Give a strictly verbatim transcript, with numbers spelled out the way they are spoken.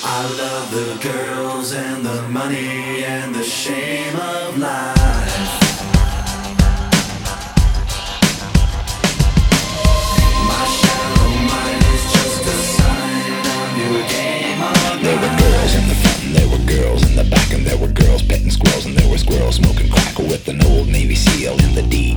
I love the girls and the money and the shame of life. My shallow mind is just a sign of your game of There were girls in the front and there were girls in the back, and there were girls petting squirrels and there were squirrels smoking crack with an old Navy SEAL in the D.